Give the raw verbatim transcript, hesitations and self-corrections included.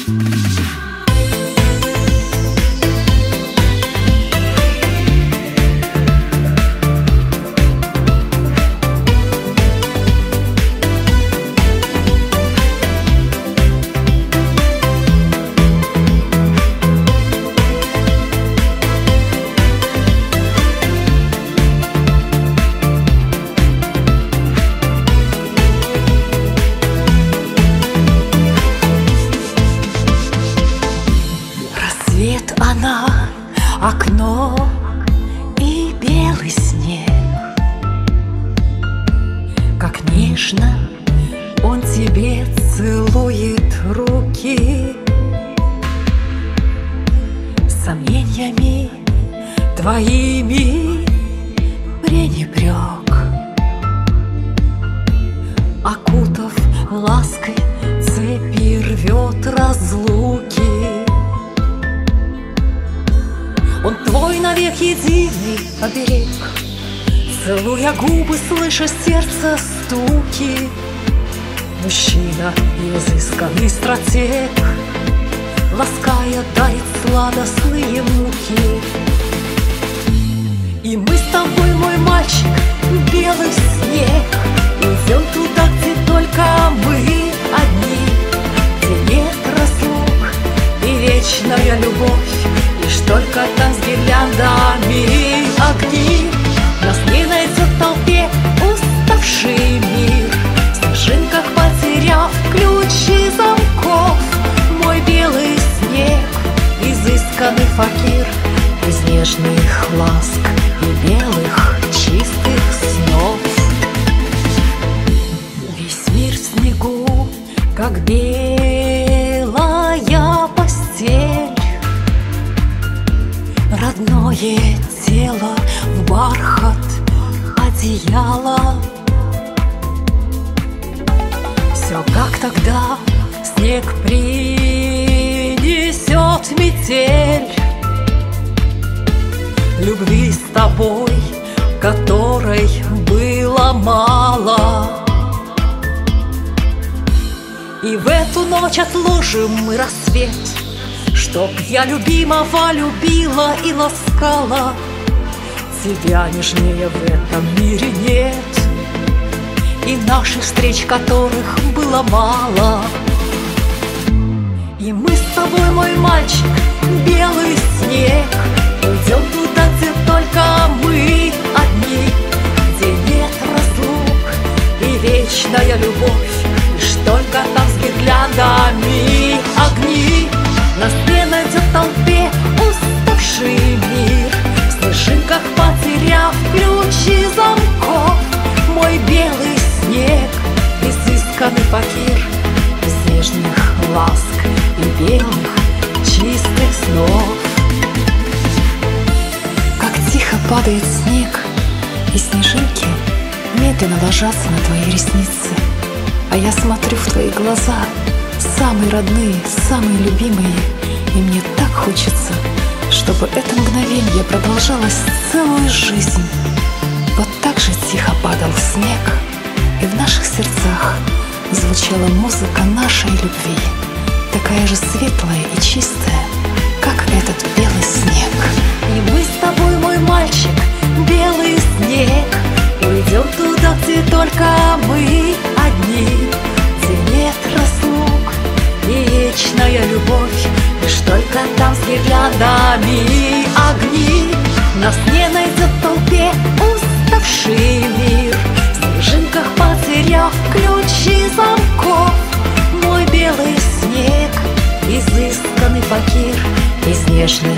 Она, окно и белый снег. Как нежно он тебе целует руки, сомнениями твоими пренебрег, окутав лаской цепи рвет разлуки. Он твой навек единый оберег, целуя губы, слыша сердце стуки. Мужчина изысканный стратег, лаская дарит сладостные муки. И мы с тобой, мой мальчик, белый снег, уйдем туда, где только мы одни, где нет разлук и вечная любовь. Лишь только там с гирляндами огни. Нас не найдет в толпе уставший мир, в снежинках потеряв ключи замков. Мой белый снег, изысканный факир, из нежных ласк и белых чистых снов. Весь мир в снегу, как белая постель, родное тело в бархат одеяла. Все как тогда, снег принесет метель, любви с тобой, которой было мало. И в эту ночь отложим мы рассвет, чтоб я любимого любила и ласкала. Тебя нежнее в этом мире нет, и наших встреч, которых было мало. И мы с тобой, мой мальчик, белый снег, уйдем туда, где только мы одни, где нет разлук и вечная любовь. Лишь только там с гирляндами огни. Нас не найдет в толпе уставший мир, в снежинках потеряв ключи замков. Мой белый снег, изысканный факир, из нежных ласк и белых чистых снов. Как тихо падает снег, и снежинки медленно ложатся на твои ресницы, а я смотрю в твои глаза, самые родные, самые любимые, и мне так хочется, чтобы это мгновенье продолжалось целую жизнь. Вот так же тихо падал снег, и в наших сердцах звучала музыка нашей любви, такая же светлая и чистая, как этот белый снег. И мы с тобой, мой мальчик, белый снег, уйдем туда, где только мы одни, где нет разлук и вечная любовь. Лишь только там с гирляндами огни. Нас не найдет в толпе уставший мир, в снежинках потеряв ключи замков. Мой белый снег, изысканный факир, из нежных